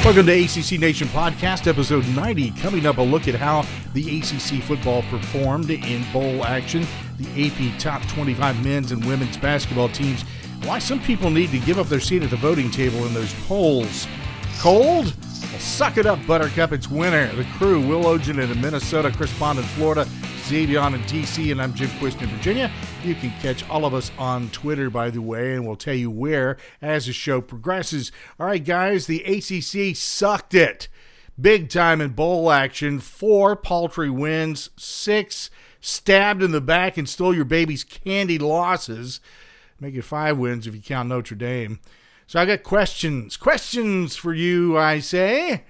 Welcome to ACC Nation Podcast, episode 90. Coming up, a look at how the ACC football performed in bowl action, the AP Top 25 men's and women's basketball teams, why some people need to give up their seat at the voting table in those polls. Cold? Well, suck it up, Buttercup. It's winter. The crew, Will Ogen in Minnesota, Chris Bond in Florida, Xavier in DC, and I'm Jim Quist in Virginia. You can catch all of us on Twitter, by the way, and we'll tell you where as the show progresses. All right, guys, the ACC sucked it. Big time in bowl action. 4 paltry wins, 6 stabbed in the back and stole your baby's candy losses. Make it 5 wins if you count Notre Dame. So I got questions. Questions for you, I say.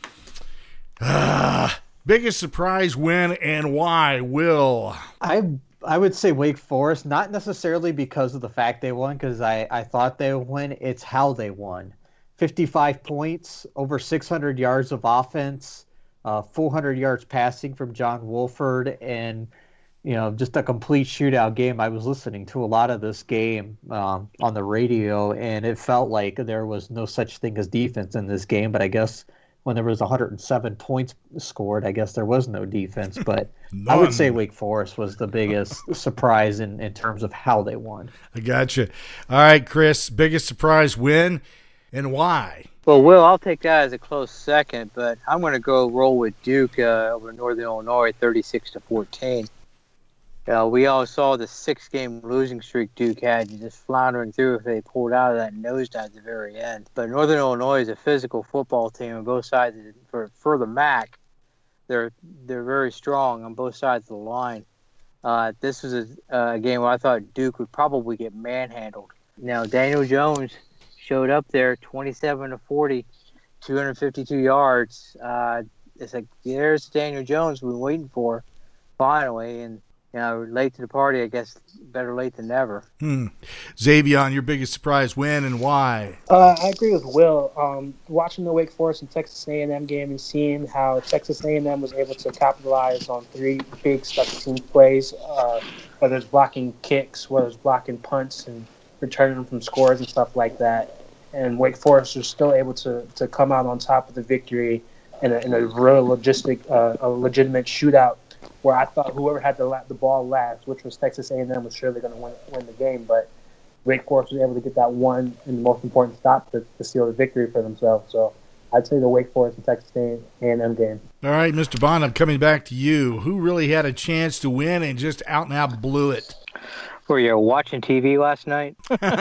Biggest surprise win and why, Will? I would say Wake Forest, not necessarily because of the fact they won, because I thought they would win. It's how they won. 55 points, over 600 yards of offense, 400 yards passing from John Wolford, and just a complete shootout game. I was listening to a lot of this game on the radio, and it felt like there was no such thing as defense in this game, but I guess when there was 107 points scored, I guess there was no defense. But I would say Wake Forest was the biggest surprise in terms of how they won. I gotcha. All right, Chris, biggest surprise win and why? Well, Will, I'll take that as a close second, but I'm going to go roll with Duke over Northern Illinois, 36-14. We all saw the 6-game losing streak Duke had, just floundering through if they pulled out of that nosedive at the very end. But Northern Illinois is a physical football team on both sides for the MAC. They're very strong on both sides of the line. This was a game where I thought Duke would probably get manhandled. Now, Daniel Jones showed up there, 27-40, 252 yards. It's like, there's Daniel Jones we've been waiting for, finally, and late to the party, I guess better late than never. Xavier, your biggest surprise win and why? I agree with Will. Watching the Wake Forest and Texas A&M game and seeing how Texas A&M was able to capitalize on 3 big special teams plays, whether it's blocking kicks, whether it's blocking punts and returning them from scores and stuff like that. And Wake Forest was still able to come out on top of the victory in a real legitimate shootout, where I thought whoever had the ball last, which was Texas A&M, was surely going to win the game. But Wake Forest was able to get that one and the most important stop to seal the victory for themselves. So I'd say the Wake Forest and Texas A&M game. All right, Mr. Bond, I'm coming back to you. Who really had a chance to win and just out and out blew it? Were you watching TV last night?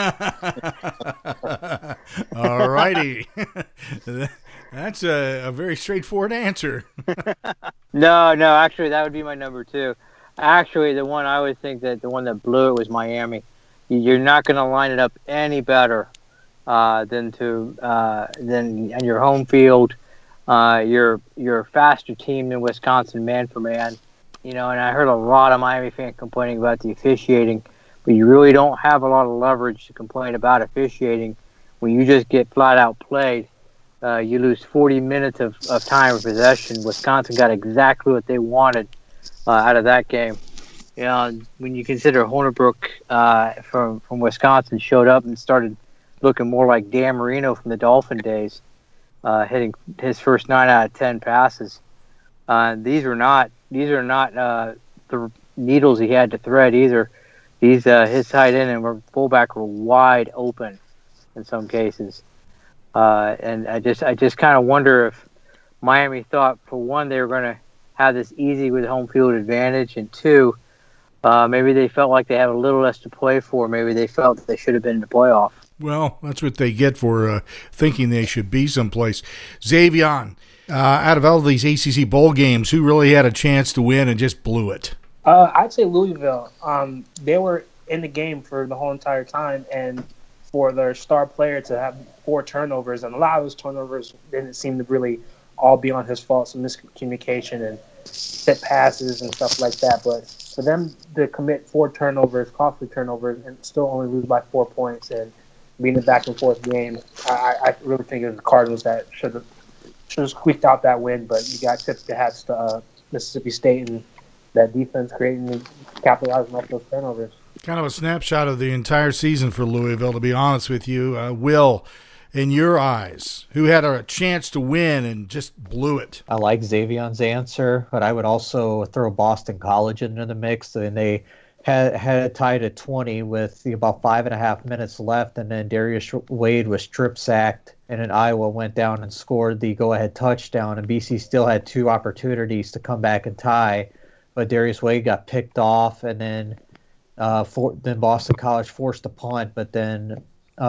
All righty. That's a very straightforward answer. No, actually, that would be my number 2. Actually, the one I would think that the one that blew it was Miami. You're not going to line it up any better than on your home field. You're a faster team than Wisconsin, man for man. And I heard a lot of Miami fans complaining about the officiating, but you really don't have a lot of leverage to complain about officiating when you just get flat out played. You lose 40 minutes of time of possession. Wisconsin got exactly what they wanted out of that game. When you consider Hornibrook from Wisconsin showed up and started looking more like Dan Marino from the Dolphin days, hitting his first 9 out of 10 passes. These are not the needles he had to thread either. His tight end and fullback were wide open in some cases. And I just kind of wonder if Miami thought, for one, they were going to have this easy with home field advantage, and 2, maybe they felt like they had a little less to play for. Maybe they felt that they should have been in the playoff. Well, that's what they get for thinking they should be someplace. Xavier, out of all these ACC bowl games, who really had a chance to win and just blew it? I'd say Louisville. They were in the game for the whole entire time, and for their star player to have 4 turnovers, and a lot of those turnovers didn't seem to really all be on his fault, some miscommunication and set passes and stuff like that. But for them to commit 4 turnovers, costly turnovers, and still only lose by 4 points and being a back-and-forth game, I really think it was the Cardinals that should have squeaked out that win. But you got tipped the hats to Mississippi State and that defense creating and capitalizing off those turnovers. Kind of a snapshot of the entire season for Louisville, to be honest with you. Will, in your eyes, who had a chance to win and just blew it? I like Xavion's answer, but I would also throw Boston College into the mix. And they had it tied at 20 with about 5.5 minutes left, and then Darius Wade was strip sacked, and then Iowa went down and scored the go-ahead touchdown, and BC still had 2 opportunities to come back and tie, but Darius Wade got picked off, and then Boston College forced a punt, but then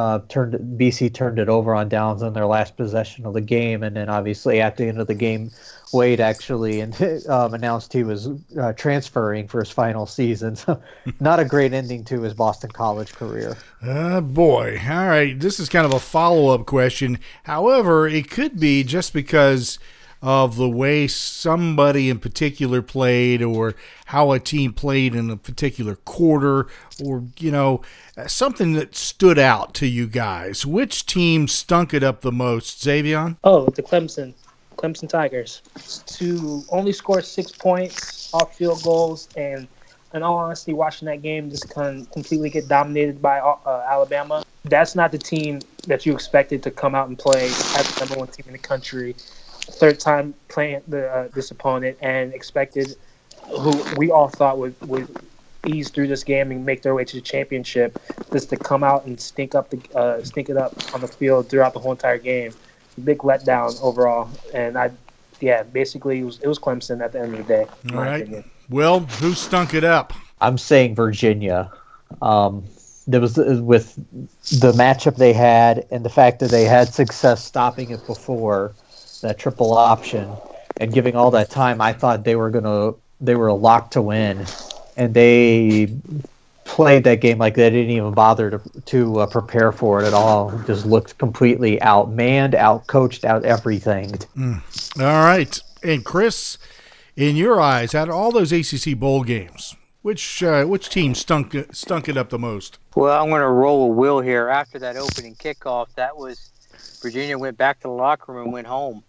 BC turned it over on downs on their last possession of the game, and then obviously at the end of the game, Wade actually announced he was transferring for his final season. So not a great ending to his Boston College career. Boy. All right. This is kind of a follow-up question. However, it could be just because of the way somebody in particular played, or how a team played in a particular quarter, or, something that stood out to you guys. Which team stunk it up the most, Xavion? Oh, the Clemson Tigers. To only score 6 points off field goals, and in all honesty, watching that game just completely get dominated by Alabama. That's not the team that you expected to come out and play as the number 1 team in the country. Third time playing this opponent, and expected who we all thought would ease through this game and make their way to the championship, just to come out and stink it up on the field throughout the whole entire game. Big letdown overall, and basically it was Clemson at the end of the day. All right. Opinion. Well, who stunk it up? I'm saying Virginia. There was with the matchup they had, and the fact that they had success stopping it before that triple option and giving all that time. I thought they were a lock to win, and they played that game like they didn't even bother to prepare for it at all. Just looked completely outmanned, outcoached, out everything. All right. And Chris, in your eyes, out of all those ACC bowl games, which team stunk it up the most? Well, I'm going to roll a Will here. After that opening kickoff, that was Virginia went back to the locker room and went home.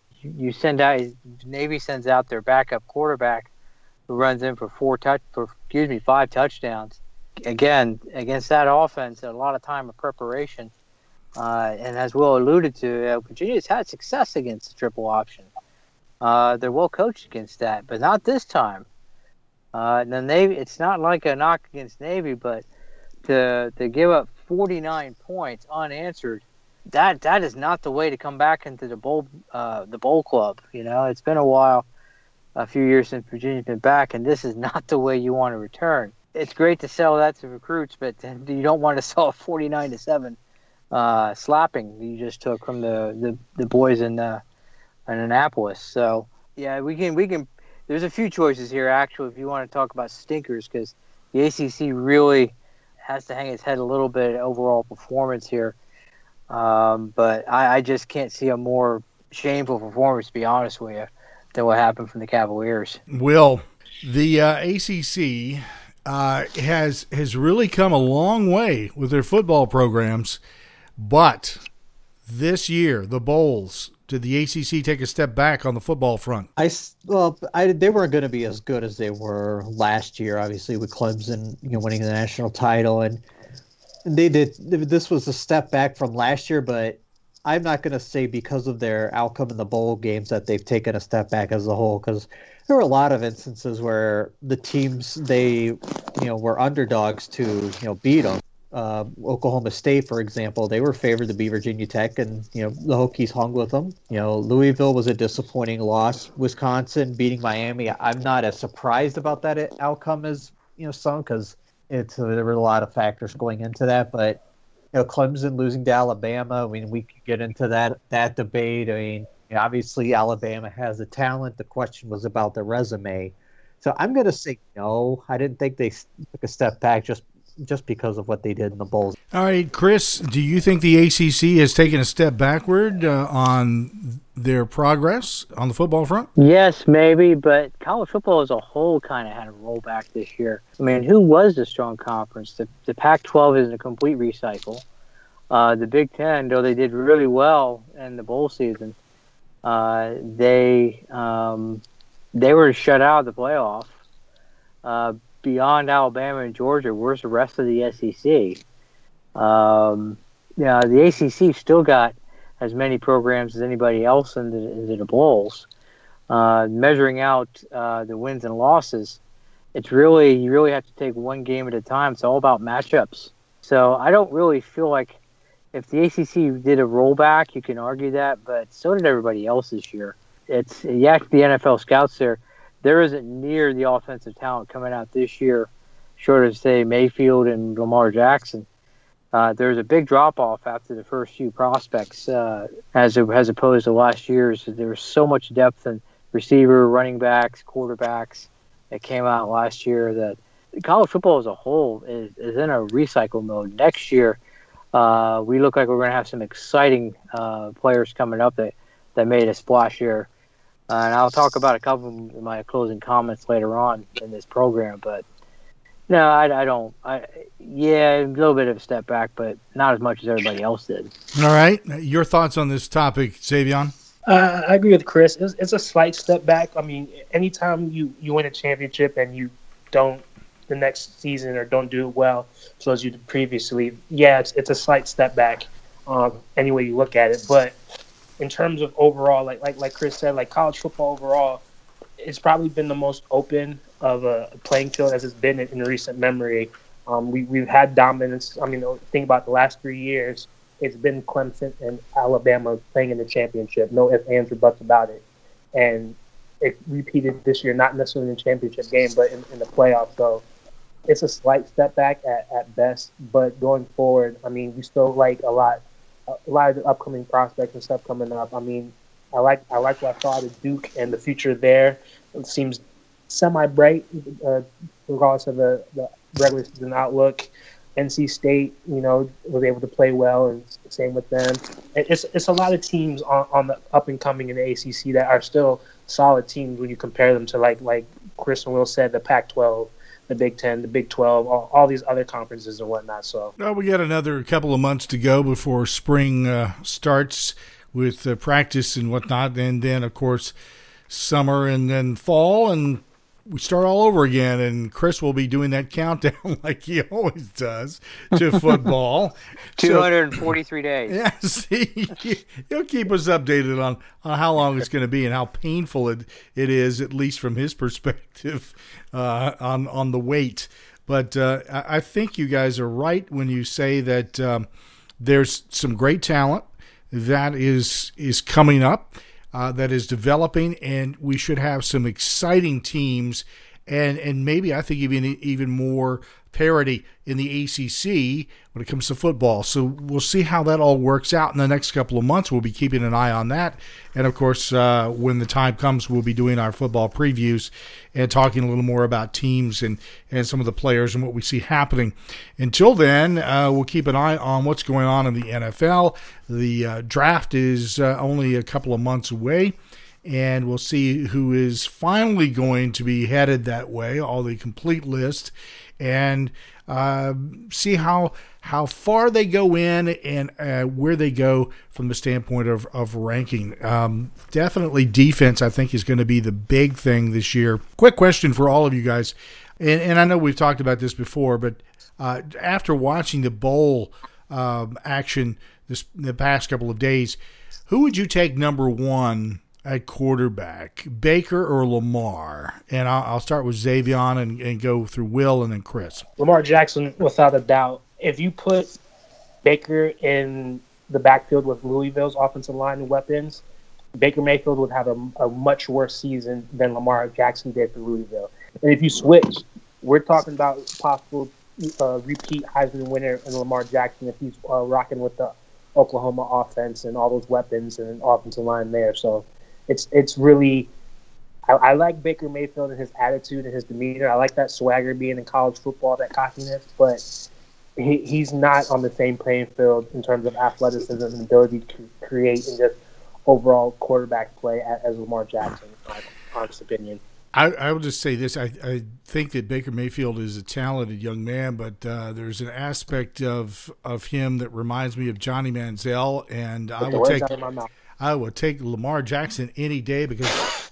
Navy sends out their backup quarterback, who runs in for 5 touchdowns. Again, against that offense, a lot of time of preparation. And as Will alluded to, Virginia's had success against the triple option. They're well coached against that, but not this time. The Navy, it's not like a knock against Navy, but to give up 49 points unanswered, that is not the way to come back into the bowl club. It's been a while, a few years since Virginia's been back, and this is not the way you want to return. It's great to sell that to recruits, but you don't want to sell a 49-7 slapping you just took from the boys in Annapolis. So yeah, we can. There's a few choices here actually if you want to talk about stinkers, because the ACC really has to hang its head a little bit at overall performance here. But I just can't see a more shameful performance, to be honest with you, than what happened from the Cavaliers. Will, the ACC has really come a long way with their football programs, but this year, the bowls, did the ACC take a step back on the football front? They weren't going to be as good as they were last year, obviously, with Clemson winning the national title, and they did. This was a step back from last year, but I'm not going to say because of their outcome in the bowl games that they've taken a step back as a whole, because there were a lot of instances where the teams were underdogs to beat them. Oklahoma State, for example, they were favored to beat Virginia Tech, and the Hokies hung with them. Louisville was a disappointing loss. Wisconsin beating Miami, I'm not as surprised about that outcome as some, because there were a lot of factors going into that. But Clemson losing to Alabama, I mean, we could get into that debate. I mean, obviously Alabama has the talent. The question was about the resume. So I'm going to say no. I didn't think they took a step back just because of what they did in the bowls. All right, Chris, do you think the ACC has taken a step backward on their progress on the football front? Yes, maybe, but college football as a whole kind of had a rollback this year. I mean, who was the strong conference? The Pac-12 is a complete recycle. The Big Ten, though they did really well in the bowl season, they were shut out of the playoff. Beyond Alabama and Georgia, where's the rest of the SEC? The ACC still got as many programs as anybody else into the bowls. Measuring out the wins and losses, you really have to take one game at a time. It's all about matchups. So I don't really feel like if the ACC did a rollback, you can argue that, but so did everybody else this year. It's the NFL scouts there isn't near the offensive talent coming out this year, short of, say, Mayfield and Lamar Jackson. There's a big drop-off after the first few prospects as opposed to last year's. There was so much depth in receiver, running backs, quarterbacks that came out last year that college football as a whole is in a recycle mode. Next year, we look like we're going to have some exciting players coming up that made a splash here. And I'll talk about a couple of my closing comments later on in this program. But no, I don't. Yeah, a little bit of a step back, but not as much as everybody else did. All right. Your thoughts on this topic, Xavion? I agree with Chris. It's a slight step back. I mean, anytime you win a championship and you don't the next season or don't do it well so as you did previously, yeah, it's a slight step back any way you look at it. But in terms of overall, like Chris said, like college football overall, it's probably been the most open of a playing field as it's been in recent memory. We've had dominance. I mean, think about the last 3 years. It's been Clemson and Alabama playing in the championship. No ifs, ands, or buts about it. And it repeated this year, not necessarily in the championship game, but in the playoffs. So it's a slight step back at best. But going forward, I mean, we still like a lot of the upcoming prospects and stuff coming up. I mean, I like what I saw at Duke and the future there. It seems semi-bright, regardless of the regular season outlook. NC State, was able to play well, and same with them. It's a lot of teams on the up and coming in the ACC that are still solid teams when you compare them to like Chris and Will said, the Pac-12, the Big Ten, the Big 12, all these other conferences and whatnot. So well, we got another couple of months to go before spring starts with practice and whatnot, and then of course summer and then fall, and we start all over again, and Chris will be doing that countdown like he always does to football. 243 days. Yeah, see, he'll keep us updated on how long it's going to be and how painful it is, at least from his perspective, on the wait. But I think you guys are right when you say that there's some great talent that is coming up. That is developing, and we should have some exciting teams, and maybe I think even more parity in the ACC when it comes to football. So we'll see how that all works out in the next couple of months. We'll be keeping an eye on that, and of course, when the time comes, we'll be doing our football previews and talking a little more about teams and some of the players and what we see happening. Until then, we'll keep an eye on what's going on in the NFL. The draft is only a couple of months away, and we'll see who is finally going to be headed that way, all the complete list, and see how far they go in and where they go from the standpoint of ranking. Definitely defense, I think, is going to be the big thing this year. Quick question for all of you guys, and I know we've talked about this before, but after watching the bowl action the past couple of days, who would you take number one at quarterback, Baker or Lamar? And I'll start with Xavion and go through Will and then Chris. Lamar Jackson, without a doubt. If you put Baker in the backfield with Louisville's offensive line and weapons, Baker Mayfield would have a much worse season than Lamar Jackson did for Louisville. And if you switch, we're talking about possible repeat Heisman winner in Lamar Jackson if he's rocking with the Oklahoma offense and all those weapons and offensive line there. So it's really I like Baker Mayfield and his attitude and his demeanor. I like that swagger being in college football, that cockiness, but he's not on the same playing field in terms of athleticism and ability to create and just overall quarterback play as Lamar Jackson, in my honest opinion. I will just say this. I think that Baker Mayfield is a talented young man, but there's an aspect of him that reminds me of Johnny Manziel, and I will take Lamar Jackson any day because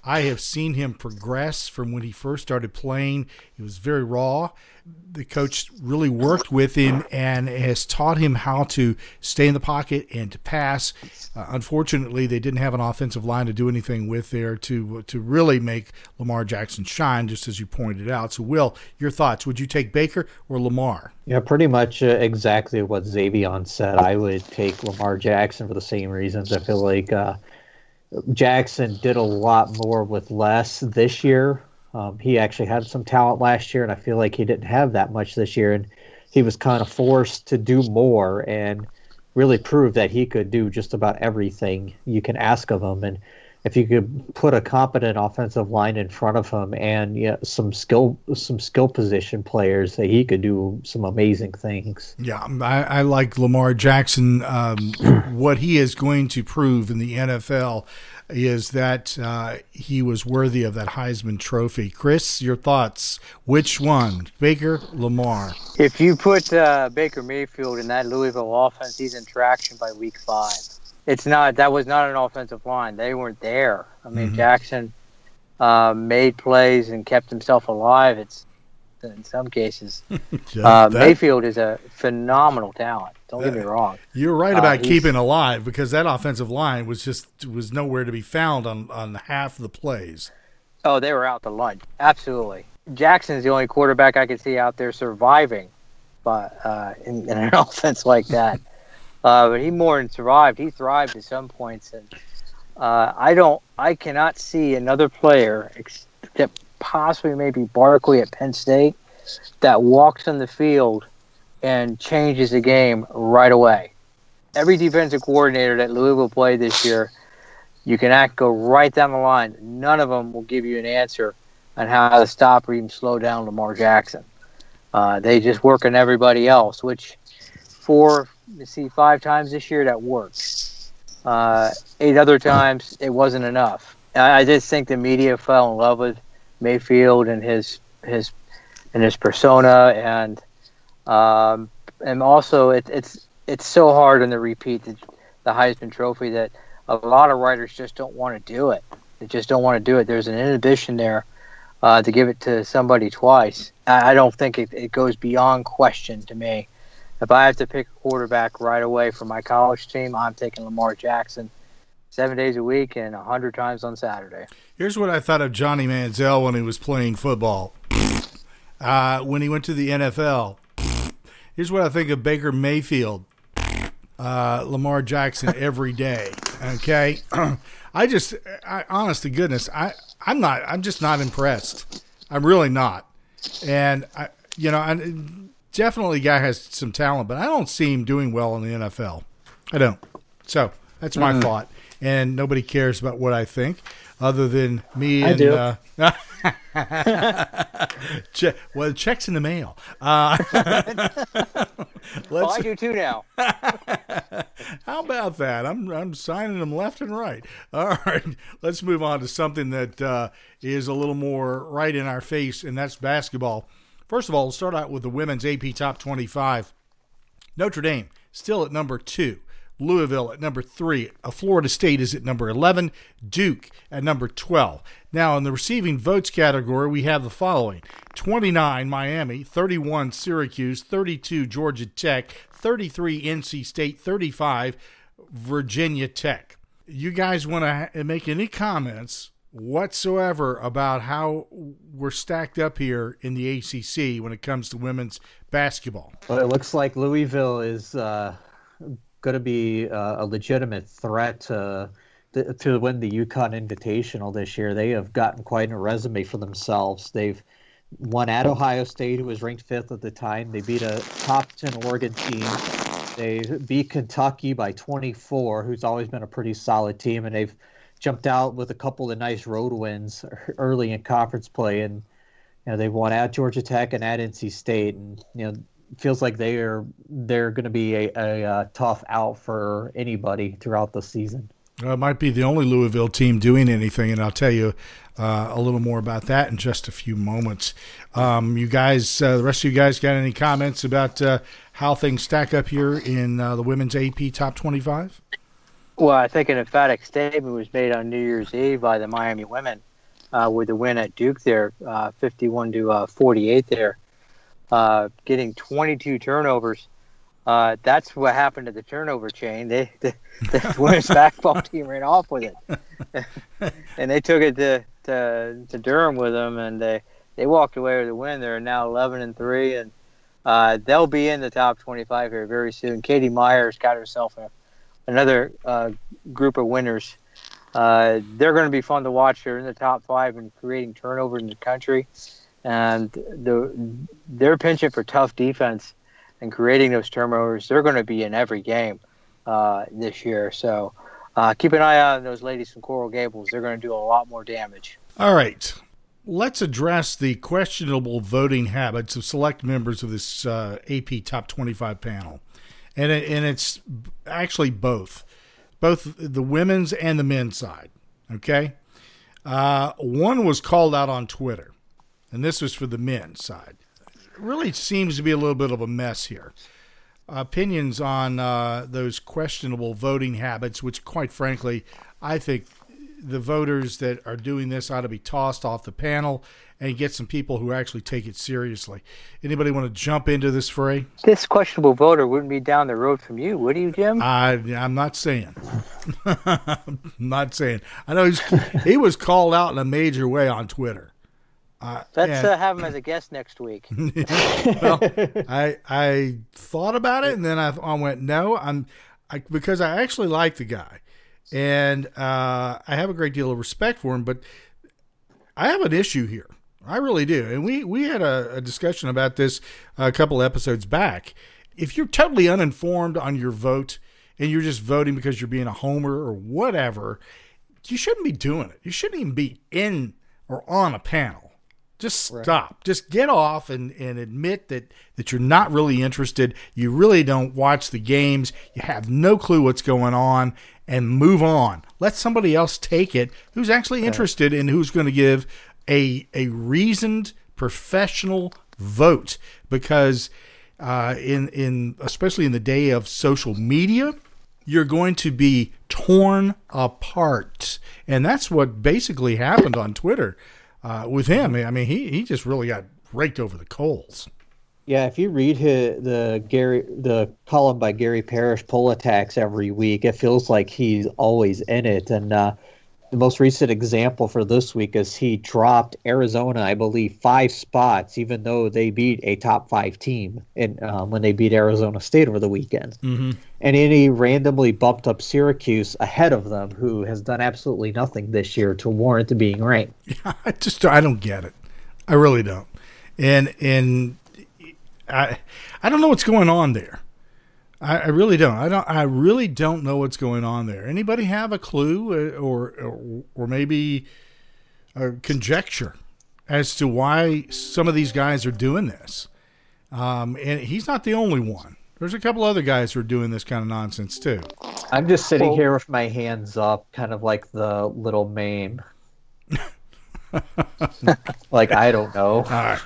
I have seen him progress from when he first started playing. He was very raw. The coach really worked with him and has taught him how to stay in the pocket and to pass. Unfortunately, they didn't have an offensive line to do anything with there to really make Lamar Jackson shine, just as you pointed out. So, Will, your thoughts? Would you take Baker or Lamar? Yeah, pretty much exactly what Xavion said. I would take Lamar Jackson for the same reasons. I feel like Jackson did a lot more with less this year. He actually had some talent last year, and I feel like he didn't have that much this year, and he was kind of forced to do more and really prove that he could do just about everything you can ask of him. And if you could put a competent offensive line in front of him and some skill position players, that he could do some amazing things. Yeah, I like Lamar Jackson. What he is going to prove in the NFL is that he was worthy of that Heisman Trophy. Chris, your thoughts? Which one, Baker, Lamar? If you put Baker Mayfield in that Louisville offense, he's in traction by week 5. That was not an offensive line. They weren't there. I mean, Jackson made plays and kept himself alive. In some cases. Mayfield is a phenomenal talent. Don't get me wrong. You're right about keeping alive, because that offensive line was nowhere to be found on half the plays. Oh, they were out to lunch. Absolutely. Jackson's the only quarterback I could see out there surviving, but in an offense like that. But he more than survived. He thrived at some points, and I cannot see another player except possibly maybe Barkley at Penn State that walks on the field and changes the game right away. Every defensive coordinator that Louisville played this year, you can go right down the line. None of them will give you an answer on how to stop or even slow down Lamar Jackson. They just work on everybody else, which 5 times this year that worked. 8 other times it wasn't enough. I just think the media fell in love with Mayfield and his persona, and also it's so hard in the repeat, the Heisman Trophy, that a lot of writers just don't want to do it. They just don't want to do it. There's an inhibition there to give it to somebody twice. I don't think it goes beyond question to me. If I have to pick a quarterback right away for my college team, I'm taking Lamar Jackson 7 days a week and 100 times on Saturday. Here's what I thought of Johnny Manziel when he was playing football. When he went to the NFL. Here's what I think of Baker Mayfield. Lamar Jackson every day. Okay? Honest to goodness, I'm just not impressed. I'm really not. And definitely guy has some talent, but I don't see him doing well in the NFL. I don't. So that's my thought. And nobody cares about what I think, other than me and well, checks in the mail. I do too now. How about that? I'm signing them left and right. All right, let's move on to something that is a little more right in our face, and that's basketball. First of all, we'll start out with the women's AP Top 25. Notre Dame still at number 2. Louisville at number 3. Florida State is at number 11. Duke at number 12. Now, in the receiving votes category, we have the following: 29 Miami, 31 Syracuse, 32 Georgia Tech, 33 NC State, 35 Virginia Tech. You guys want to make any comments whatsoever about how we're stacked up here in the ACC when it comes to women's basketball? Well, it looks like Louisville is going to be a legitimate threat to win the UConn Invitational this year. They have gotten quite a resume for themselves. They've won at Ohio State, who was ranked 5th at the time. They beat a top 10 Oregon team. They beat Kentucky by 24, who's always been a pretty solid team, and they've jumped out with a couple of nice road wins early in conference play, and they won at Georgia Tech and at NC State, and feels like they're going to be a tough out for anybody throughout the season. It might be the only Louisville team doing anything, and I'll tell you a little more about that in just a few moments. You guys, the rest of you guys, got any comments about how things stack up here in the women's AP Top 25? Well, I think an emphatic statement was made on New Year's Eve by the Miami women. with the win at Duke there, 51-48 there, getting 22 turnovers. That's what happened to the turnover chain. The women's basketball team ran off with it, and they took it to Durham with them, and they walked away with a win. They're now 11-3, and they'll be in the top 25 here very soon. Katie Meyer's got herself another group of winners. They're going to be fun to watch. They're in the top 5 and creating turnover in the country, and they're pinching for tough defense and creating those turnovers. They're going to be in every game this year. So keep an eye out on those ladies from Coral Gables. They're going to do a lot more damage. All right. Let's address the questionable voting habits of select members of this AP Top 25 panel. And it's actually both the women's and the men's side, okay? One was called out on Twitter, and this was for the men's side. Really seems to be a little bit of a mess here. Opinions on those questionable voting habits, which quite frankly, I think the voters that are doing this ought to be tossed off the panel and get some people who actually take it seriously. Anybody want to jump into this fray? This questionable voter wouldn't be down the road from you, would you, Jim? I'm not saying. I'm not saying. I know he was called out in a major way on Twitter. Let's have him as a guest next week. Well, I thought about it, and then I went, no, because I actually like the guy, and I have a great deal of respect for him, but I have an issue here. I really do, and we had a discussion about this a couple episodes back. If you're totally uninformed on your vote, and you're just voting because you're being a homer or whatever, you shouldn't be doing it. You shouldn't even be in or on a panel. Just stop. Right. Just get off and admit that you're not really interested. You really don't watch the games. You have no clue what's going on, and move on. Let somebody else take it who's actually interested and who's going to give a reasoned professional vote. Because in especially in the day of social media, you're going to be torn apart. And that's what basically happened on Twitter. With him, I mean, he just really got raked over the coals. Yeah, if you read the column by Gary Parrish, Poll Attacks, every week, it feels like he's always in it. And the most recent example for this week is he dropped Arizona, I believe, 5 spots, even though they beat a top 5 team when they beat Arizona State over the weekend. Mm-hmm. And then he randomly bumped up Syracuse ahead of them, who has done absolutely nothing this year to warrant being ranked. Yeah, I don't get it. I really don't. And I don't know what's going on there. I really don't. I really don't know what's going on there. Anybody have a clue or maybe a conjecture as to why some of these guys are doing this? And he's not the only one. There's a couple other guys who are doing this kind of nonsense too. I'm just sitting here with my hands up, kind of like the little meme. Like, I don't know. All right.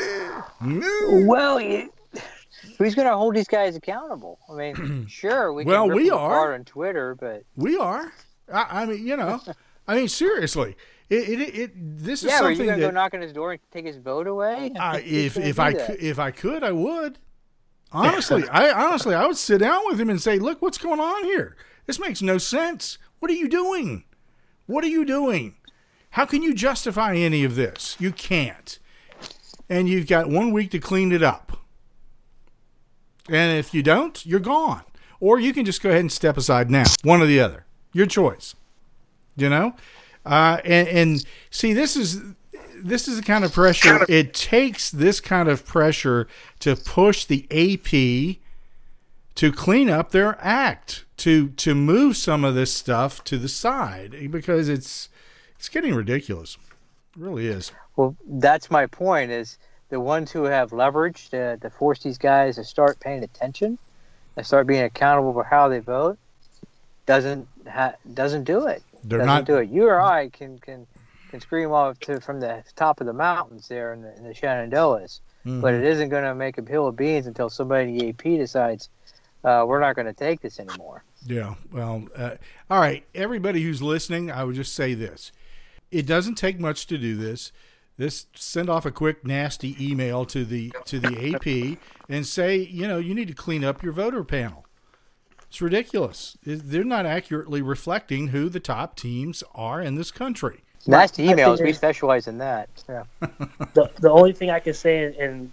Well, who's going to hold these guys accountable? I mean, sure, we can rip them apart on Twitter, but we are. I mean, seriously, this is something. Yeah, are you going to go knock on his door and take his vote away? If I could, I would. Honestly, I would sit down with him and say, "Look, what's going on here? This makes no sense. What are you doing? What are you doing? How can you justify any of this? You can't. And you've got 1 week to clean it up. And if you don't, you're gone. Or you can just go ahead and step aside now. One or the other. Your choice. You know? And see, this is the kind of pressure. It takes this kind of pressure to push the AP to clean up their act, to move some of this stuff to the side, because it's getting ridiculous. It really is. Well, that's my point, is the ones who have leverage to force these guys to start paying attention and start being accountable for how they vote doesn't do it. Do it. You or I can scream off from the top of the mountains there in the Shenandoahs, but it isn't going to make a hill of beans until somebody in the AP decides we're not going to take this anymore. Yeah. Well, all right. Everybody who's listening, I would just say this. it doesn't take much to do this. Send off a quick nasty email to the AP and say, you need to clean up your voter panel. It's ridiculous. They're not accurately reflecting who the top teams are in this country. Nasty emails. We specialize in that. Yeah. The only thing I can say in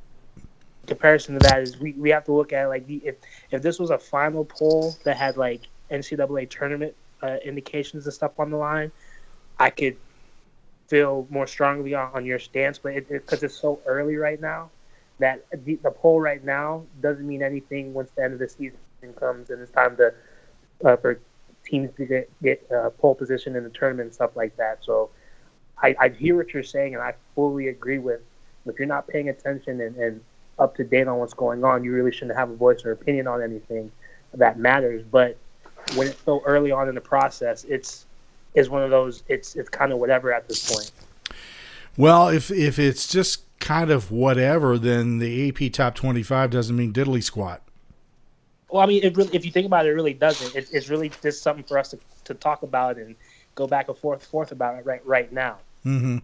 comparison to that is we have to look at like if this was a final poll that had like NCAA tournament indications and stuff on the line, I could feel more strongly on your stance. But because it's so early right now, that the poll right now doesn't mean anything once the end of the season comes and it's time to for teams to get pole position in the tournament and stuff like that. So I hear what you're saying, and I fully agree with. If you're not paying attention and up to date on what's going on, you really shouldn't have a voice or opinion on anything that matters. But when it's so early on in the process, it's one of those. It's kind of whatever at this point. Well, if it's just kind of whatever, then the AP Top 25 doesn't mean diddly squat. Well, I mean, if you think about it, it really doesn't. It's really just something for us to talk about and go back and forth about it right now. Mm-hmm.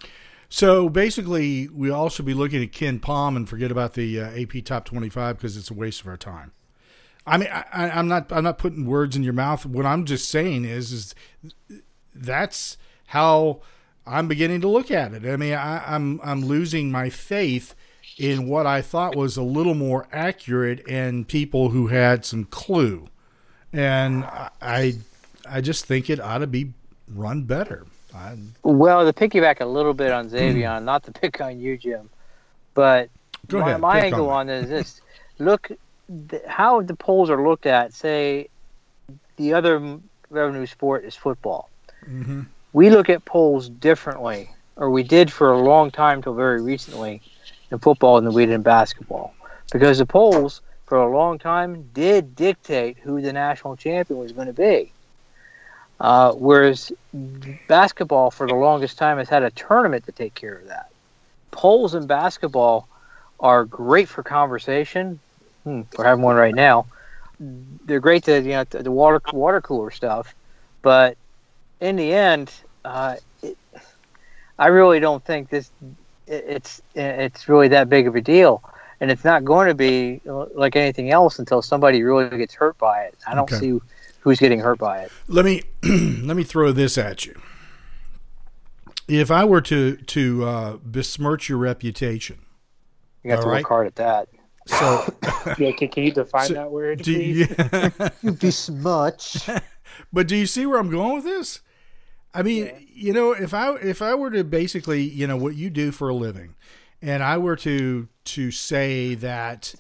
So basically, we all should be looking at Ken Pom and forget about the AP Top 25 because it's a waste of our time. I mean, I'm not putting words in your mouth. What I'm just saying is that's how I'm beginning to look at it. I mean, I'm losing my faith in what I thought was a little more accurate and people who had some clue. And I just think it ought to be run better. Well, to piggyback a little bit on Xavier, not to pick on you, Jim, but my angle on this is this. Look how the polls are looked at. Say the other revenue sport is football. Mm-hmm. We look at polls differently, or we did for a long time till very recently in football than we did in basketball. Because the polls, for a long time, did dictate who the national champion was going to be. Whereas basketball, for the longest time, has had a tournament to take care of that. Polls in basketball are great for conversation. We're having one right now. They're great to the water cooler stuff, but in the end, I really don't think it's really that big of a deal, and it's not going to be like anything else until somebody really gets hurt by it. I don't see who's getting hurt by it. Let me throw this at you. If I were to besmirch your reputation, you got to work hard at that. So, yeah, can you define that word, please? You besmirch. But do you see where I'm going with this? I mean, if I were to basically, what you do for a living, and I were to say that,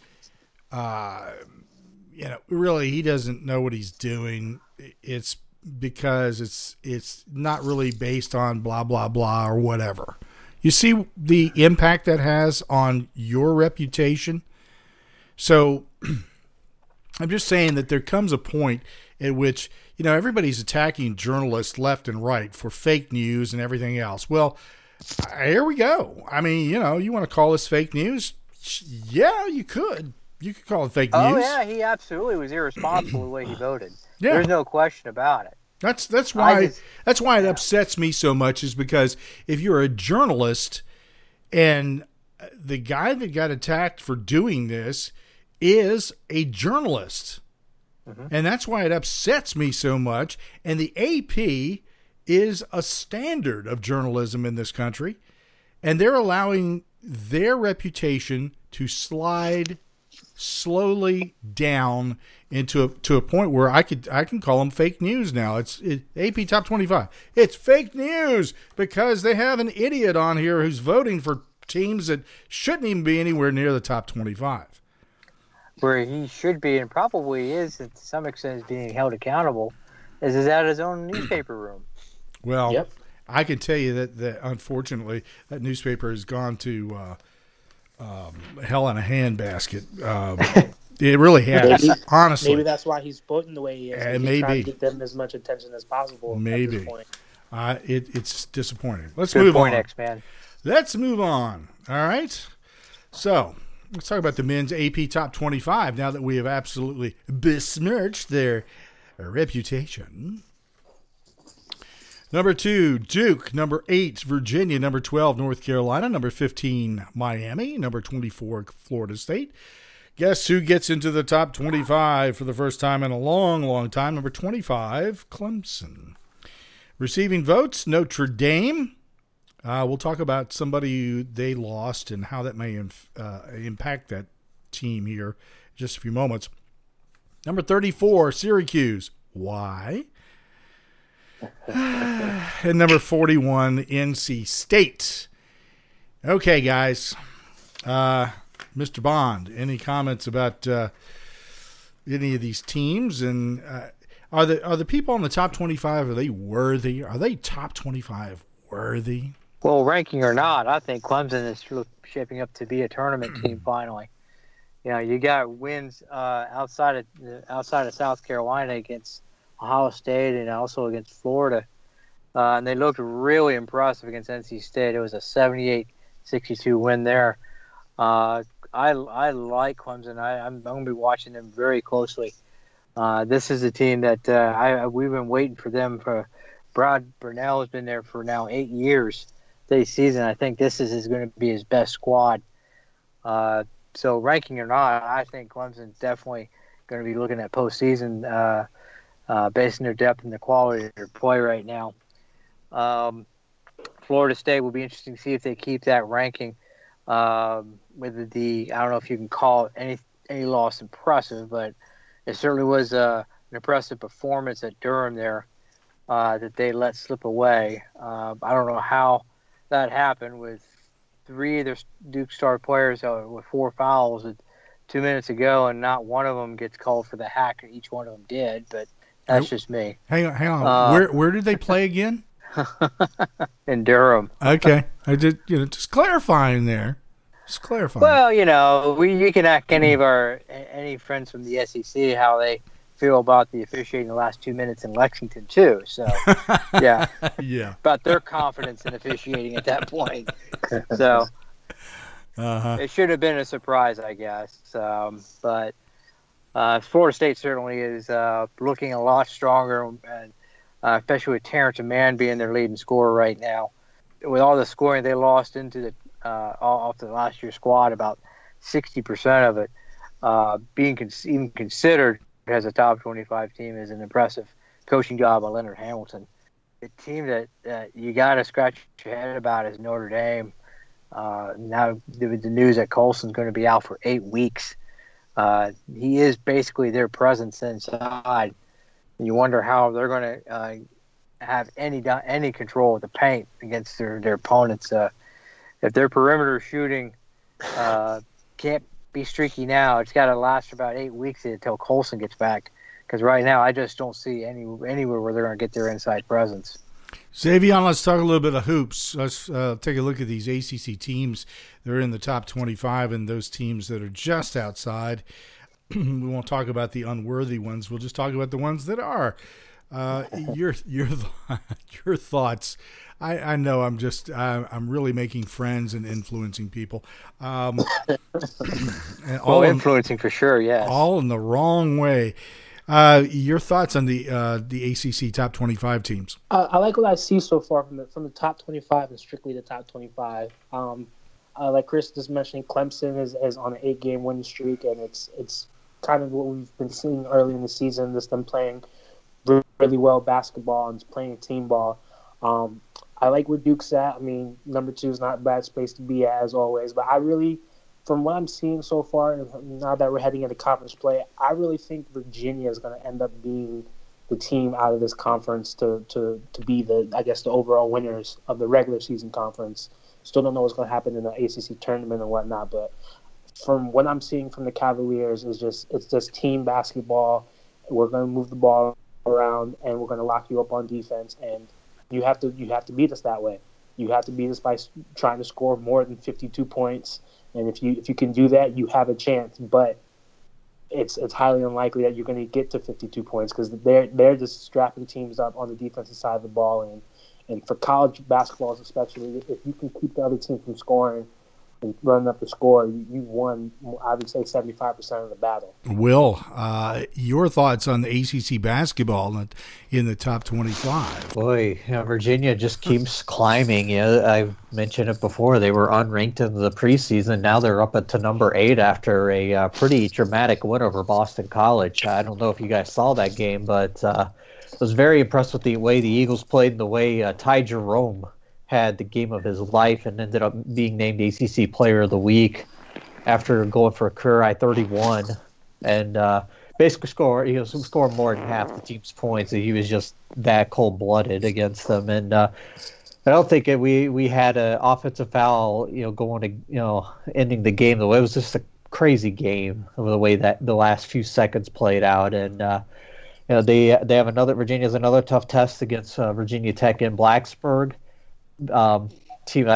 really he doesn't know what he's doing. It's because it's not really based on blah, blah, blah or whatever. You see the impact that has on your reputation? So I'm just saying that there comes a point at which, everybody's attacking journalists left and right for fake news and everything else. Well, here we go. I mean, you want to call this fake news? Yeah, you could. You could call it fake news. Oh, yeah, he absolutely was irresponsible the way he voted. Yeah. There's no question about it. That's why it upsets me so much, is because if you're a journalist and the guy that got attacked for doing this is a journalist. Mm-hmm. And that's why it upsets me so much. And the AP is a standard of journalism in this country. And they're allowing their reputation to slide slowly down to a point where I can call them fake news now. It's AP Top 25. It's fake news because they have an idiot on here who's voting for teams that shouldn't even be anywhere near the top 25. Where he should be, and probably is, to some extent, is being held accountable, is at his own newspaper room. Well, yep. I can tell you that unfortunately that newspaper has gone to hell in a handbasket. It really has, honestly. Maybe that's why he's voting the way he is. He's trying to get them as much attention as possible. Maybe. At this point. It's disappointing. Let's Good move point, on. X-Man. Let's move on. All right. So let's talk about the men's AP Top 25 now that we have absolutely besmirched their reputation. Number 2, Duke. Number 8, Virginia. Number 12, North Carolina. Number 15, Miami. Number 24, Florida State. Guess who gets into the top 25 for the first time in a long, long time? Number 25, Clemson. Receiving votes, Notre Dame. We'll talk about somebody they lost and how that may impact that team here in just a few moments. Number 34, Syracuse. Why? And number 41, NC State. Okay, guys. Mr. Bond, any comments about any of these teams? And are the people on the top 25, are they worthy? Are they top 25 worthy? Well, ranking or not, I think Clemson is shaping up to be a tournament team finally. You know, you got wins outside of South Carolina against Ohio State and also against Florida. And they looked really impressive against NC State. It was a 78-62 win there. I like Clemson. I'm going to be watching them very closely. This is a team that we've been waiting for them for. Brad Burnell has been there for now 8 years this season. I think this is going to be his best squad. So ranking or not, I think Clemson's definitely going to be looking at postseason based on their depth and the quality of their play right now. Florida State will be interesting to see if they keep that ranking. With the I don't know if you can call any loss impressive, but it certainly was an impressive performance at Durham there that they let slip away. I don't know how that happened with 3 of their Duke star players with 4 fouls 2 minutes ago, and not one of them gets called for the hack, and each one of them did. But that's just me. Hang on. Where did they play again? In Durham. Okay, I did. Just clarifying there. Just clarifying. Well, you can ask any friends from the SEC how they feel about the officiating the last 2 minutes in Lexington too. So, yeah, about their confidence in officiating at that point. So, it should have been a surprise, I guess. But Florida State certainly is looking a lot stronger, and especially with Terrence Mann being their leading scorer right now. With all the scoring they lost into the off the last year's squad, about 60% of it being even considered as a top 25 team is an impressive coaching job by Leonard Hamilton. The team that you got to scratch your head about is Notre Dame. Now with the news that Colson's going to be out for 8 weeks. He is basically their presence inside. You wonder how they're going to have any control of the paint against their opponents. If their perimeter shooting can't be streaky now, it's got to last for about 8 weeks until Colson gets back. Because right now, I just don't see anywhere where they're going to get their inside presence. Xavier, let's talk a little bit of hoops. Let's take a look at these ACC teams that are in the top 25 and those teams that are just outside. We won't talk about the unworthy ones. We'll just talk about the ones that are. Your thoughts. I know I'm really making friends and influencing people. Influencing for sure, yes. All in the wrong way. Your thoughts on the ACC top 25 teams? I like what I see so far from the top 25 and strictly the top 25. Like Chris just mentioned, Clemson is on an 8-game winning streak, and it's kind of what we've been seeing early in the season. Just them playing really well basketball and playing team ball. I like where Duke's at. I mean, number 2 is not a bad space to be at, as always. But I really, from what I'm seeing so far, now that we're heading into conference play, I really think Virginia is going to end up being the team out of this conference to be the overall winners of the regular season conference. Still don't know what's going to happen in the ACC tournament and whatnot, but from what I'm seeing from the Cavaliers it's just team basketball. We're going to move the ball around and we're going to lock you up on defense, and you have to beat us that way. You have to beat us by trying to score more than 52 points, and if you can do that, you have a chance. But it's highly unlikely that you're going to get to 52 points because they're just strapping teams up on the defensive side of the ball, and for college basketballs especially, if you can keep the other team from scoring, and running up the score, you won, I would say, 75% of the battle. Will, your thoughts on the ACC basketball in the top 25? Boy, Virginia just keeps climbing. I mentioned it before. They were unranked in the preseason. Now they're up to number 8 after a pretty dramatic win over Boston College. I don't know if you guys saw that game, but I was very impressed with the way the Eagles played and the way Ty Jerome had the game of his life and ended up being named ACC Player of the Week after going for a career high 31 and basically scored more than half the team's points. He was just that cold-blooded against them, and I don't think we had an offensive foul, going to ending the game. The way it was just a crazy game, the way that the last few seconds played out, and they have Virginia's another tough test against Virginia Tech in Blacksburg. Another team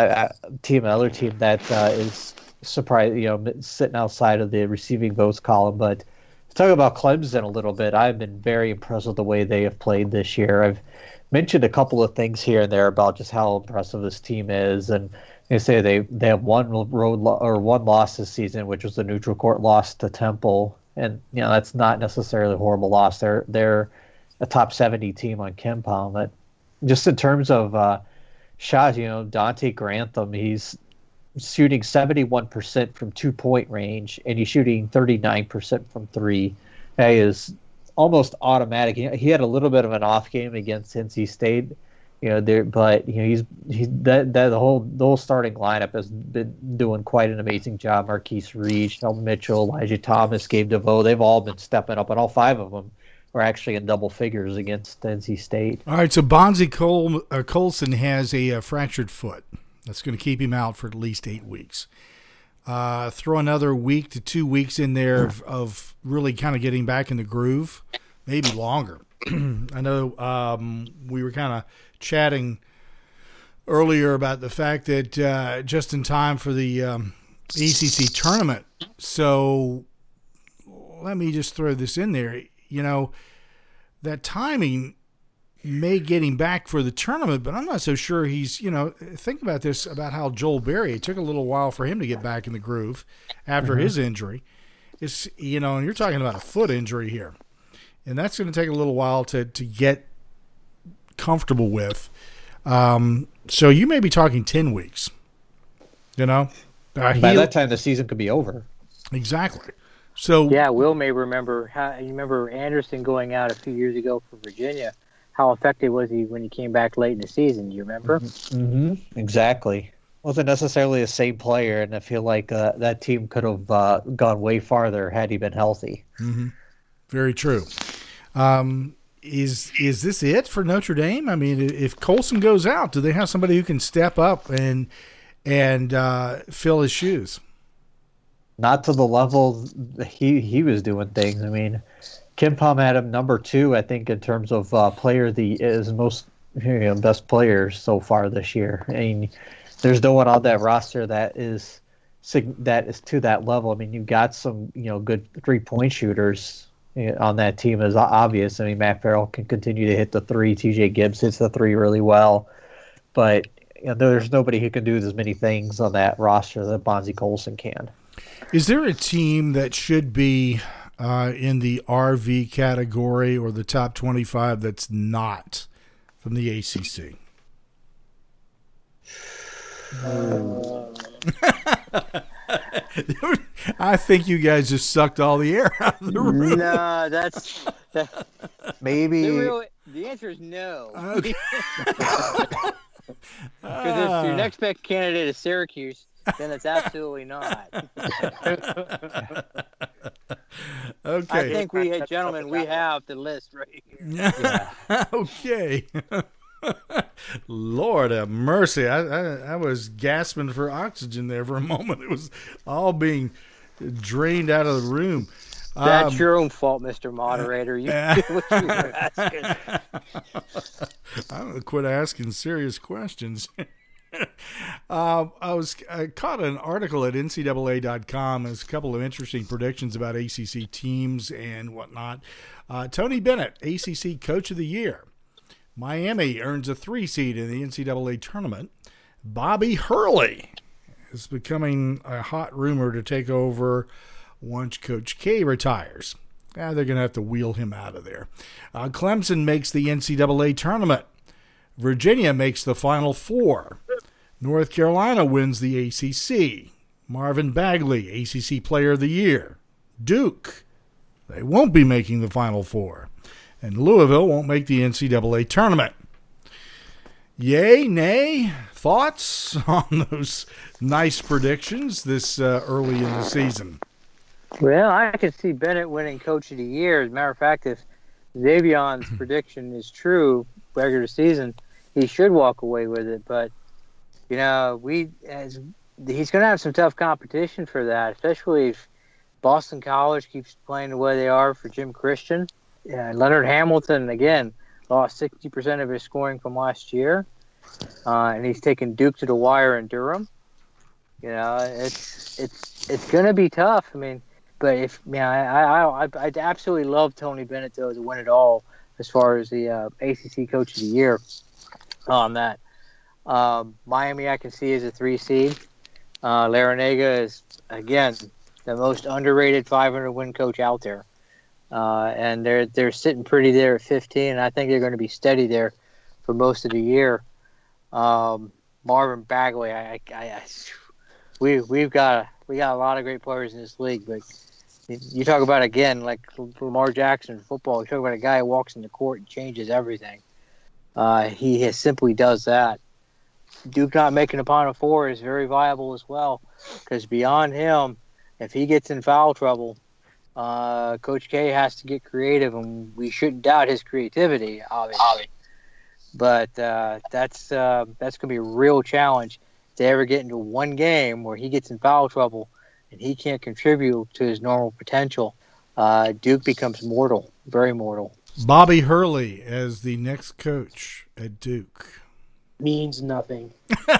that is surprised, sitting outside of the receiving votes column. But to talk about Clemson a little bit, I've been very impressed with the way they have played this year. I've mentioned a couple of things here and there about just how impressive this team is, and they say they have one loss this season, which was the neutral court loss to Temple, and that's not necessarily a horrible loss. They're a top 70 team on KenPom, but just in terms of shots, Dante Grantham, he's shooting 71% from 2-point range, and he's shooting 39% from 3. That is almost automatic. He had a little bit of an off game against NC State, but he's the whole starting lineup has been doing quite an amazing job. Marquise Reed, Sheldon Mitchell, Elijah Thomas, Gabe DeVoe, they've all been stepping up, and all 5 of them were actually in double figures against NC State. All right, so Bonzie Colson has a fractured foot. That's going to keep him out for at least 8 weeks. Throw another week to 2 weeks in there of really kind of getting back in the groove, maybe longer. I know we were kind of chatting earlier about the fact that just in time for the ACC tournament. So let me just throw this in there. That timing may get him back for the tournament, but I'm not so sure he's, think about this, about how Joel Berry, it took a little while for him to get back in the groove after his injury. It's, and you're talking about a foot injury here. And that's going to take a little while to get comfortable with. So you may be talking 10 weeks, By that time, the season could be over. Exactly. So yeah, Will may remember you remember Anderson going out a few years ago for Virginia. How effective was he when he came back late in the season? Do you remember? Mm-hmm. Exactly. Wasn't necessarily the same player, and I feel like that team could have gone way farther had he been healthy. Mm-hmm. Very true. Is this it for Notre Dame? I mean, if Colson goes out, do they have somebody who can step up and fill his shoes? Not to the level he was doing things. I mean, KenPom had him number 2, I think, in terms of player is most best players so far this year. I mean, there's no one on that roster that is to that level. I mean, you've got some good 3-point shooters on that team, is obvious. I mean, Matt Farrell can continue to hit the 3. TJ Gibbs hits the 3 really well, but there's nobody who can do as many things on that roster that Bonzie Colson can. Is there a team that should be in the RV category or the top 25 that's not from the ACC? I think you guys just sucked all the air out of the room. No, that's maybe. The answer is no. Okay. Because if your next pick candidate is Syracuse, then it's absolutely not. Okay. I think we have the list right here. Yeah. Okay. Lord have mercy. I was gasping for oxygen there for a moment. It was all being drained out of the room. That's your own fault, Mr. Moderator. You did what you were asking. I'm going to quit asking serious questions. I caught an article at NCAA.com. There's a couple of interesting predictions about ACC teams and whatnot. Tony Bennett, ACC Coach of the Year. Miami earns a 3 seed in the NCAA tournament. Bobby Hurley is becoming a hot rumor to take over once Coach K retires. They're going to have to wheel him out of there. Clemson makes the NCAA tournament. Virginia makes the Final Four. North Carolina wins the ACC. Marvin Bagley, ACC Player of the Year. Duke, they won't be making the Final Four. And Louisville won't make the NCAA tournament. Yay, nay, thoughts on those nice predictions this early in the season? Well, I could see Bennett winning Coach of the Year. As a matter of fact, if Xavion's prediction is true, regular season, he should walk away with it. But, he's going to have some tough competition for that, especially if Boston College keeps playing the way they are for Jim Christian. Leonard Hamilton, again, lost 60% of his scoring from last year, and he's taken Duke to the wire in Durham. It's going to be tough. But I'd absolutely love Tony Bennett though to win it all as far as the ACC Coach of the Year on that. Miami, I can see as a 3 seed. Larrañaga is again the most underrated 500 win coach out there. And they're sitting pretty there at 15, and I think they're going to be steady there for most of the year. Marvin Bagley, we got a lot of great players in this league, but you talk about again like Lamar Jackson in football. You talk about a guy who walks in the court and changes everything. He simply does that. Duke not making a Final Four is very viable as well, because beyond him, if he gets in foul trouble, Coach K has to get creative, and we shouldn't doubt his creativity, obviously. But that's going to be a real challenge to ever get into one game where he gets in foul trouble and he can't contribute to his normal potential. Duke becomes mortal, very mortal. Bobby Hurley as the next coach at Duke. Means nothing.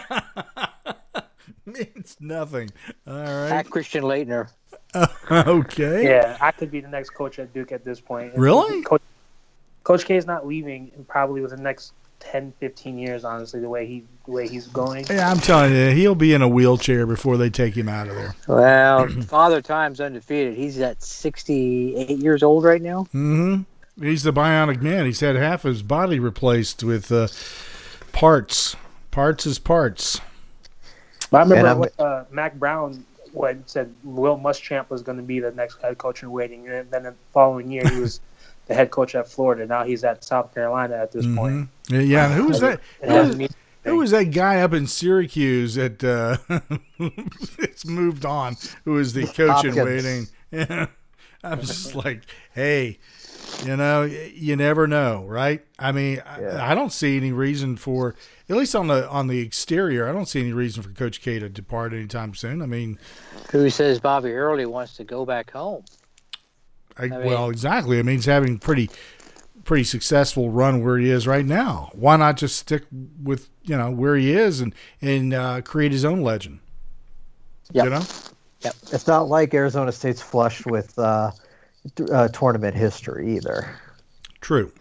Means nothing. All right. At Christian Laettner. Okay. Yeah, I could be the next coach at Duke at this point. Really? Coach K is not leaving probably within the next 10, 15 years, honestly, the way he's going. Yeah, I'm telling you, he'll be in a wheelchair before they take him out of there. Well, Father Time's undefeated. He's at 68 years old right now. Mm-hmm. He's the bionic man. He's had half his body replaced with parts. Parts is parts. But I remember Mac Brown said Will Muschamp was going to be the next head coach in waiting, and then the following year he was the head coach at Florida. Now he's at South Carolina at this point. Yeah, and who was that? Who was that guy up in Syracuse that it's moved on? Who was the coach in waiting? Yeah, I was just like, hey, you never know, right? I don't see any reason for, at least on the exterior, I don't see any reason for Coach K to depart anytime soon. Who says Bobby Hurley wants to go back home? Well, exactly. He's having pretty successful run where he is right now. Why not just stick with where he is and create his own legend? Yep. Yep. It's not like Arizona State's flushed with tournament history either. True.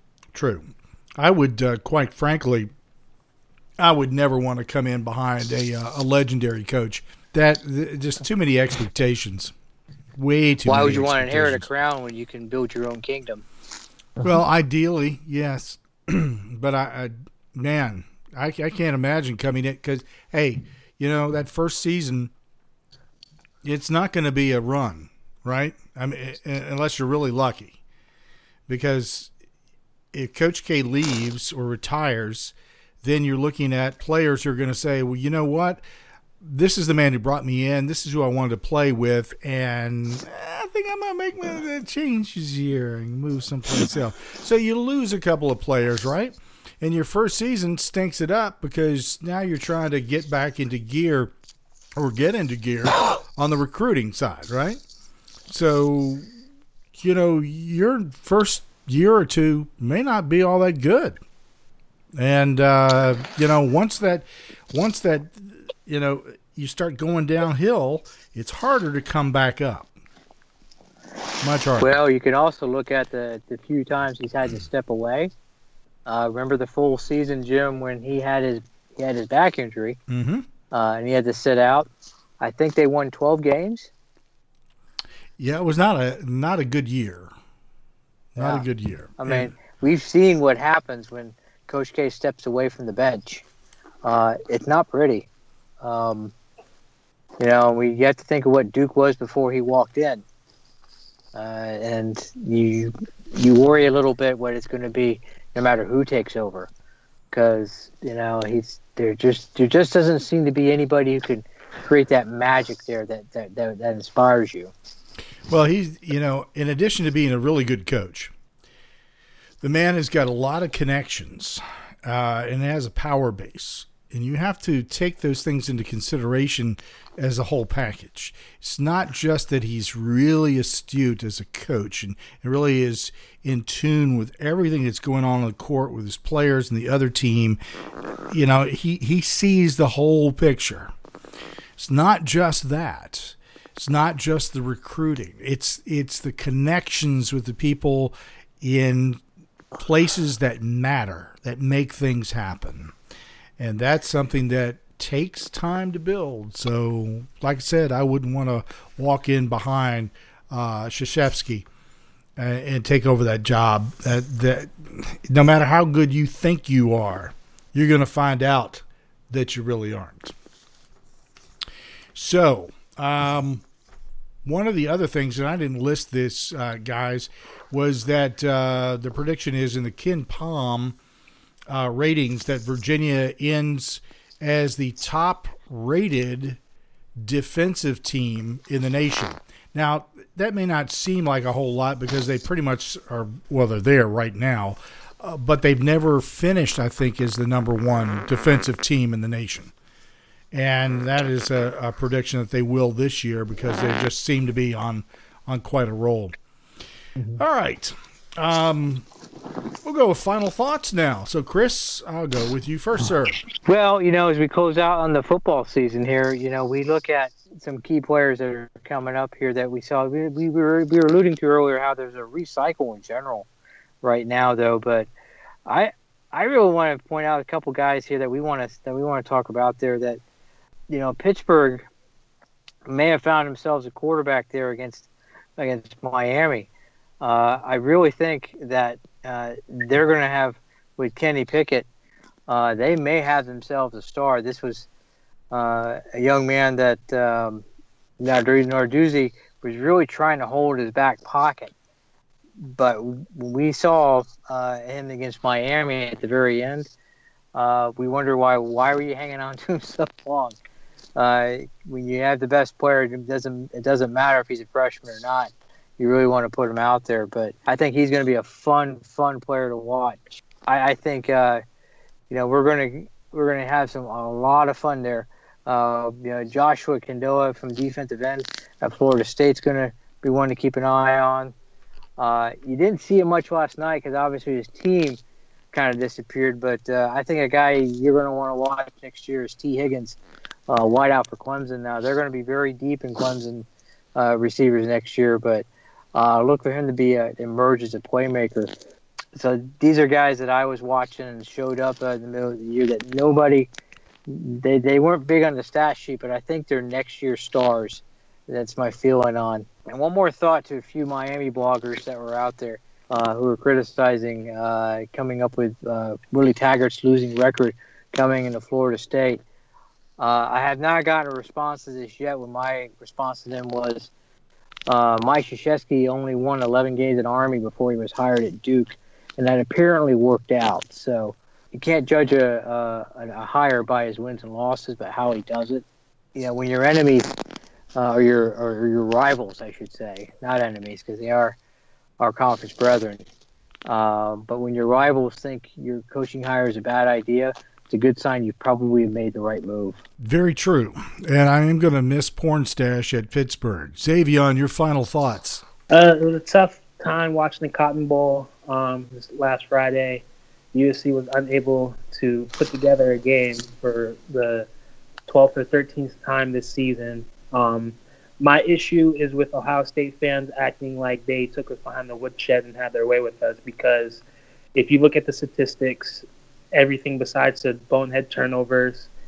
I would, quite frankly, never want to come in behind a legendary coach. Just too many expectations. Way too many. Why would you want to inherit a crown when you can build your own kingdom? Well, ideally, yes. But I can't imagine coming in because, hey, that first season, it's not going to be a run, right? Unless you're really lucky. Because if Coach K leaves or retires, then you're looking at players who are going to say, well, you know what? This is the man who brought me in. This is who I wanted to play with, and I think I'm going to make my changes here and move someplace else. So you lose a couple of players, right? And your first season stinks it up because now you're trying to get back into gear or get into gear on the recruiting side, right? So, your first year or two may not be all that good. And, once that you start going downhill, it's harder to come back up. Much harder. Well, you can also look at the few times he's had to step away. Remember the full season, Jim, when he had his back injury. Mm-hmm. and he had to sit out. I think they won 12 games. Yeah, it was not a good year. Not a good year. I mean, we've seen what happens when Coach K steps away from the bench. It's not pretty. You have to think of what Duke was before he walked in, and you worry a little bit what it's going to be, no matter who takes over, because there just doesn't seem to be anybody who can create that magic there that inspires you. Well, he's in addition to being a really good coach, the man has got a lot of connections and has a power base. And you have to take those things into consideration as a whole package. It's not just that he's really astute as a coach and really is in tune with everything that's going on the court with his players and the other team. He sees the whole picture. It's not just that. It's not just the recruiting. It's the connections with the people in places that matter, that make things happen. And that's something that takes time to build. So, like I said, I wouldn't want to walk in behind Krzyzewski and take over that job. That no matter how good you think you are, you're going to find out that you really aren't. So, one of the other things, and I didn't list this, guys, was that the prediction is in the Ken Pom ratings that Virginia ends as the top-rated defensive team in the nation. Now, that may not seem like a whole lot because they pretty much are, well, they're there right now, but they've never finished, I think, as the number one defensive team in the nation. And that is a prediction that they will this year because they just seem to be on quite a roll. Mm-hmm. All right. We'll go with final thoughts now. So, Chris, I'll go with you first, sir. Well, as we close out on the football season here, we look at some key players that are coming up here that we saw. We were alluding to earlier how there's a recycle in general right now, though. But I really want to point out a couple guys here that we want to talk about there. That Pittsburgh may have found themselves a quarterback there against Miami. I really think that they're going to have, with Kenny Pickett, they may have themselves a star. This was a young man that Narduzzi was really trying to hold his back pocket. But when we saw him against Miami at the very end, we wonder why were you hanging on to him so long? When you have the best player, it doesn't matter if he's a freshman or not. You really want to put him out there, but I think he's going to be a fun player to watch. I think we're going to have a lot of fun there. Joshua Kindoa from defensive end at Florida State's going to be one to keep an eye on. You didn't see him much last night because obviously his team kind of disappeared, but I think a guy you're going to want to watch next year is T. Higgins, wideout for Clemson. Now they're going to be very deep in Clemson receivers next year, but look for him to emerge as a playmaker. So these are guys that I was watching and showed up in the middle of the year that they weren't big on the stat sheet, but I think they're next year's stars. That's my feeling on. And one more thought to a few Miami bloggers that were out there who were criticizing coming up with Willie Taggart's losing record coming into Florida State. I have not gotten a response to this yet. When my response to them was, Mike Krzyzewski only won 11 games at Army before he was hired at Duke, and that apparently worked out. So you can't judge a hire by his wins and losses, but how he does it. When your enemies or your rivals, I should say, not enemies, because they are our conference brethren. But when your rivals think your coaching hire is a bad idea, it's a good sign you probably made the right move. Very true. And I am going to miss Pornstash at Pittsburgh. Xavier, your final thoughts. It was a tough time watching the Cotton Bowl this last Friday. USC was unable to put together a game for the 12th or 13th time this season. My issue is with Ohio State fans acting like they took us behind the woodshed and had their way with us, because if you look at the statistics, everything besides the bonehead turnovers,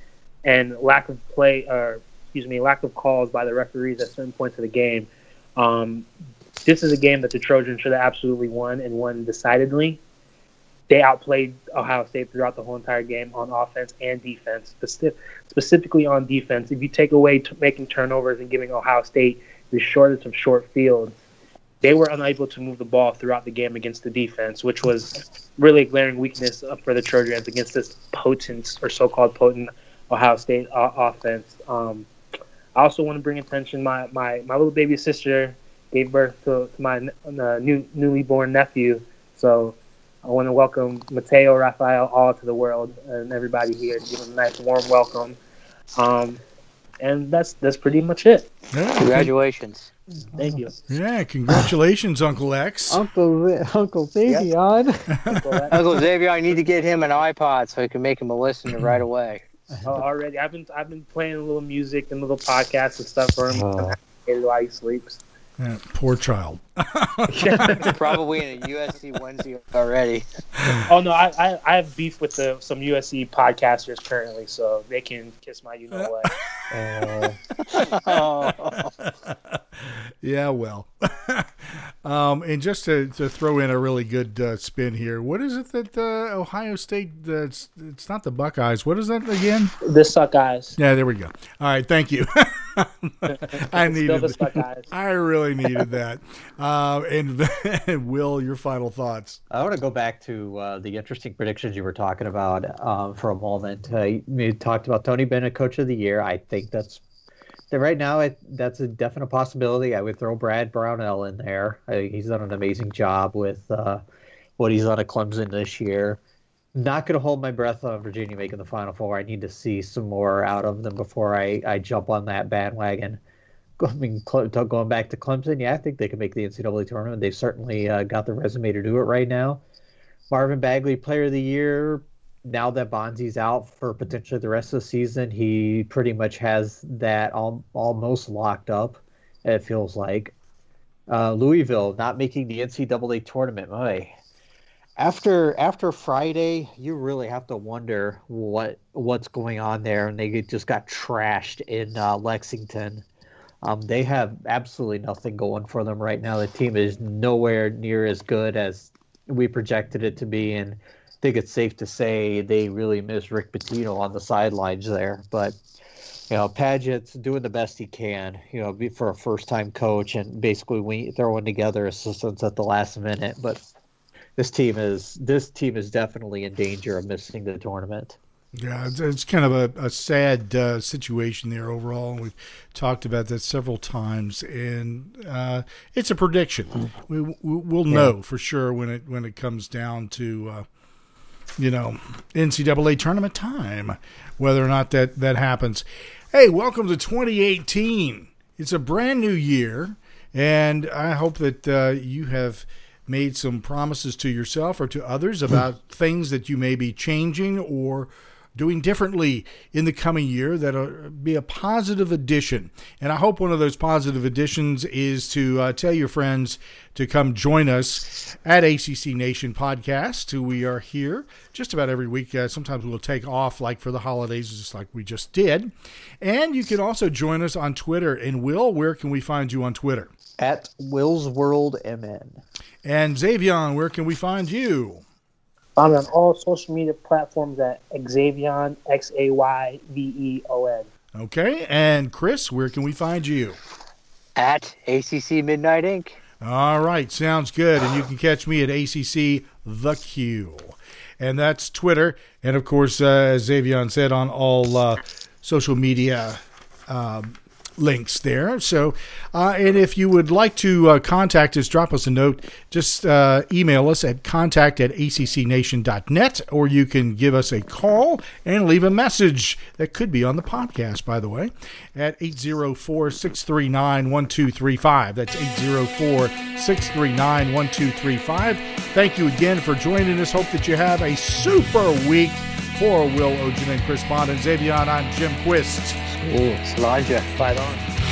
and lack of calls by the referees at certain points of the game. This is a game that the Trojans should have absolutely won, and won decidedly. They outplayed Ohio State throughout the whole entire game on offense and defense, specifically on defense. If you take away making turnovers and giving Ohio State the shortest of short fields, they were unable to move the ball throughout the game against the defense, which was really a glaring weakness for the Trojans against this potent or so-called potent Ohio State offense. I also want to bring attention, my little baby sister gave birth to my newly born nephew, so I want to welcome Mateo Rafael all to the world and everybody here. Give them a nice warm welcome. And that's pretty much it. Yeah, Congratulations. Thank you. Yeah, congratulations, Uncle X. Uncle Xavion. Uncle Xavier, I need to get him an iPod so I can make him a listener right away. Already, I've been playing a little music and little podcasts and stuff for him while he sleeps. Yeah, poor child. Probably in a USC onesie already. Oh no, I have beef with some USC podcasters currently, so they can kiss my what. Yeah, well. And just to throw in a really good spin here, what is it that Ohio State, it's not the Buckeyes, what is that again? The Suckeyes. Yeah, there we go. All right, thank you. I really needed that. And Will, your final thoughts. I want to go back to the interesting predictions you were talking about for a moment. You talked about Tony Bennett, Coach of the Year. I think that's right now. That's a definite possibility. I would throw Brad Brownell in there. He's done an amazing job with what he's done at Clemson this year. Not going to hold my breath on Virginia making the Final Four. I need to see some more out of them before I jump on that bandwagon. I mean, going back to Clemson, yeah, I think they can make the NCAA tournament. They've certainly got the resume to do it right now. Marvin Bagley, Player of the Year. Now that Bonzi's out for potentially the rest of the season, he pretty much has that almost locked up, it feels like. Louisville not making the NCAA tournament. Boy. After Friday, you really have to wonder what's going on there, and they just got trashed in Lexington. They have absolutely nothing going for them right now. The team is nowhere near as good as we projected it to be, and I think it's safe to say they really miss Rick Pitino on the sidelines there. But Padgett's doing the best he can, for a first-time coach, and basically throwing together assistants at the last minute. But this team is definitely in danger of missing the tournament. Yeah, it's kind of a sad situation there overall, and we've talked about that several times. And it's a prediction. We'll know for sure when it comes down to NCAA tournament time, whether or not that happens. Hey, welcome to 2018. It's a brand new year, and I hope that you have made some promises to yourself or to others about things that you may be changing or doing differently in the coming year that'll be a positive addition. And I hope one of those positive additions is to tell your friends to come join us at ACC Nation Podcast. We are here just about every week. Sometimes we'll take off like for the holidays, just like we just did. And you can also join us on Twitter. And Will, where can we find you on Twitter? At Will's World MN. And Xavion, where can we find you? I'm on all social media platforms at Xavion, Xayveon. Okay, and Chris, where can we find you? At ACC Midnight Inc. All right, sounds good. And you can catch me at ACC The Q. And that's Twitter. And, of course, as Xavion said, on all social media links there. So, and if you would like to contact us, drop us a note, just email us at contact@accnation.net, or you can give us a call and leave a message that could be on the podcast, by the way, at 804-639-1235. That's 804-639-1235. Thank you again for joining us. Hope that you have a super week. For Will Ogen and Chris Bond and Xavion, I'm Jim Quist. Ooh, Slanja. Fight on.